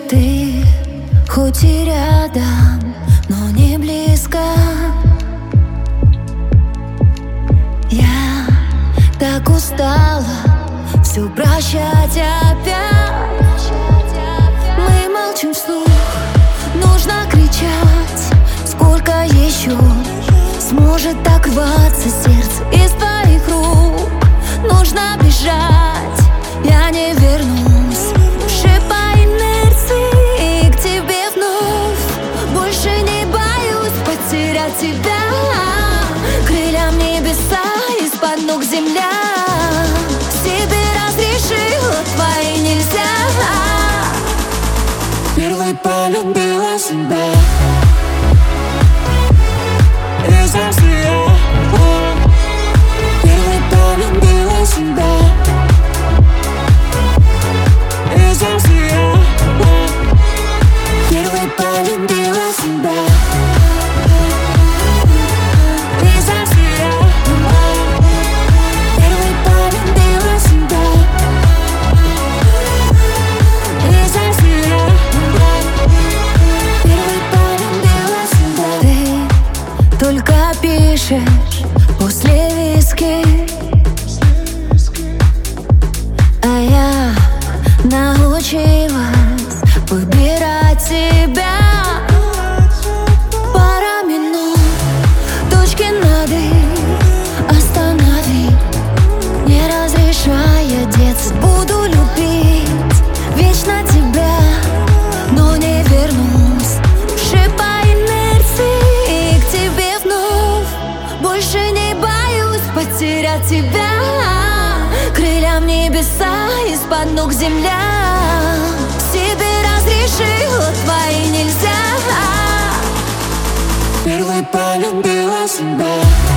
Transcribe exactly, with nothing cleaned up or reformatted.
Ты хоть и рядом, но не близко. Я так устала все прощать опять. Мы молчим вслух, нужно кричать. Сколько еще сможет так рваться сердце из твоих рук? Нужно бежать, я не вернусь уже по инерции к тебе вновь. Больше не боюсь потерять тебя. Крыльям небеса, из-под ног земля. Себе разрешила, твои нельзя. Первой полюбила себя. Из Австрии. Первой полюбила себя. Из Австрии. Первой полюбила себя. Из Австрии. Первой полюбила себя. Из Австрии. Первой полюбила себя. Ты только пишешь после виски, а я научилась выбирать себя. Пара минут, точки над «и», останови, не разрешая деться. Буду любить вечно тебя, но не вернусь уже по инерции к тебе вновь. Больше не боюсь потерять тебя. Крыльям небеса, из-под ног земля. Себе разрешила, твои нельзя. Первой полюбила себя.